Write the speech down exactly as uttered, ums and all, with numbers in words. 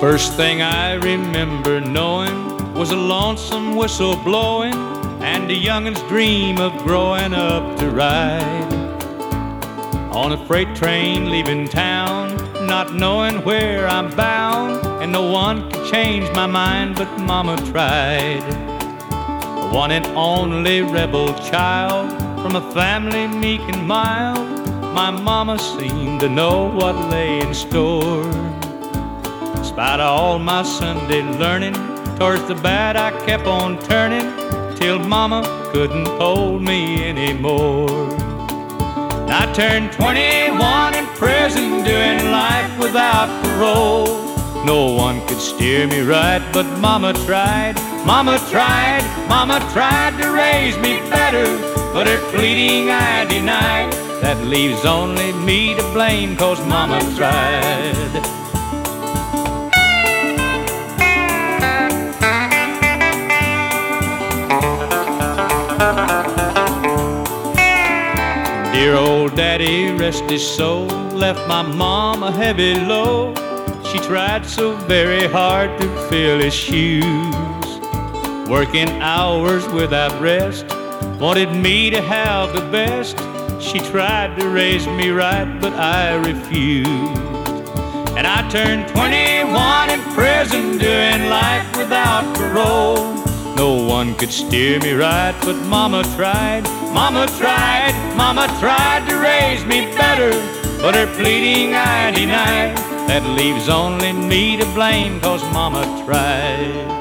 First thing I remember knowing was a lonesome whistle blowing and a youngin's dream of growing up to ride on a freight train leaving town, not knowing where I'm bound, and no one could change my mind but Mama tried. The one and only rebel child from a family meek and mild, my Mama seemed to know what lay in store. In spite of all my Sunday learning, towards the bad I kept on turning, till Mama couldn't hold me anymore. And I turned twenty-one in prison, doing life without parole. No one could steer me right, but Mama tried, Mama tried, Mama tried to raise me better, but her pleading I denied. That leaves only me to blame, 'cause Mama tried. Dear old Daddy, rest his soul, left my mom a heavy load. She tried so very hard to fill his shoes, working hours without rest, wanted me to have the best. She tried to raise me right, but I refused. And I turned twenty-one in prison, doing life without parole. No one could steer me right, but Mama tried, Mama tried, Mama tried to raise me better, but her pleading I denied. That leaves only me to blame, 'cause Mama tried.